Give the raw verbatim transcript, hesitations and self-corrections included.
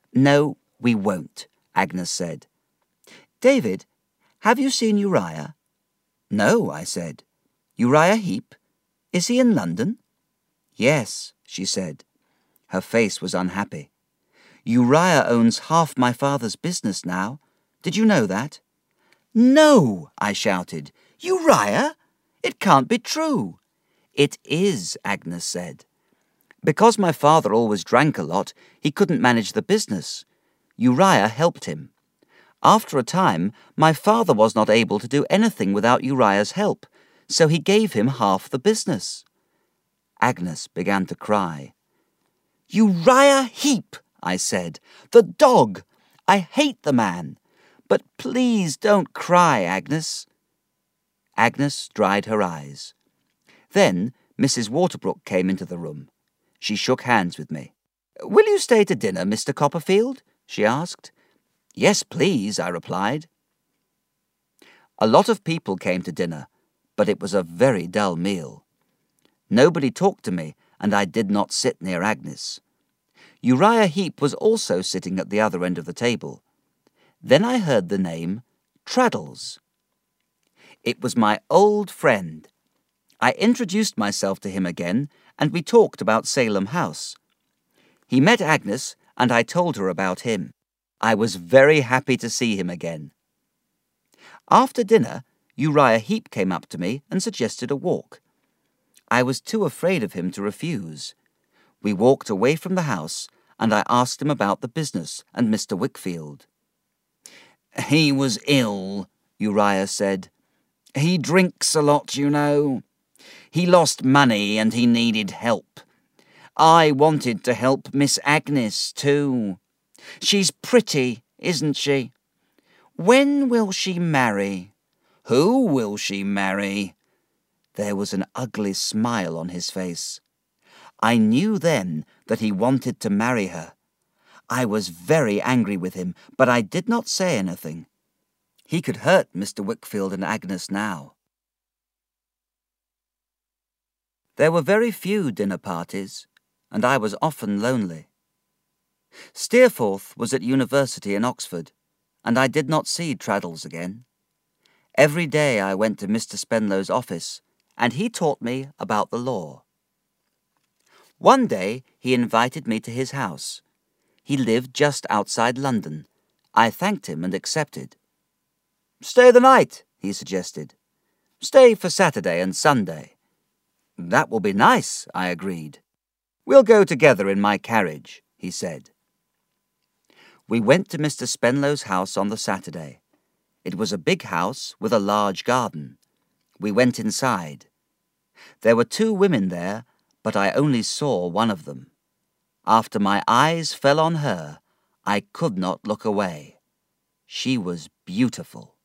No, we won't, Agnes said. David, have you seen Uriah? No, I said. Uriah Heep? Is he in London? Yes, she said. Her face was unhappy. Uriah owns half my father's business now. Did you know that? No, I shouted. Uriah? It can't be true. It is, Agnes said. Because my father always drank a lot, he couldn't manage the business. Uriah helped him. After a time, my father was not able to do anything without Uriah's help, so he gave him half the business. Agnes began to cry. Uriah Heep, I said. The dog! I hate the man. But please don't cry, Agnes. Agnes dried her eyes. Then Missus Waterbrook came into the room. She shook hands with me. Will you stay to dinner, Mister Copperfield? She asked. Yes, please, I replied. A lot of people came to dinner, but it was a very dull meal. Nobody talked to me, and I did not sit near Agnes. Uriah Heep was also sitting at the other end of the table. Then I heard the name Traddles. It was my old friend. I introduced myself to him again, and we talked about Salem House. He met Agnes, and I told her about him. I was very happy to see him again. After dinner, Uriah Heep came up to me and suggested a walk. I was too afraid of him to refuse. We walked away from the house, and I asked him about the business and Mister Wickfield. He was ill, Uriah said. He drinks a lot, you know. He lost money and he needed help. I wanted to help Miss Agnes, too. She's pretty, isn't she? When will she marry? Who will she marry? There was an ugly smile on his face. I knew then that he wanted to marry her. I was very angry with him, but I did not say anything. He could hurt Mister Wickfield and Agnes now. There were very few dinner parties, and I was often lonely. Steerforth was at university in Oxford, and I did not see Traddles again. Every day I went to Mister Spenlow's office, and he taught me about the law. One day he invited me to his house. He lived just outside London. I thanked him and accepted. Stay the night, he suggested. Stay for Saturday and Sunday. That will be nice, I agreed. We'll go together in my carriage, he said. We went to Mister Spenlow's house on the Saturday. It was a big house with a large garden. We went inside. There were two women there, but I only saw one of them. After my eyes fell on her, I could not look away. She was beautiful.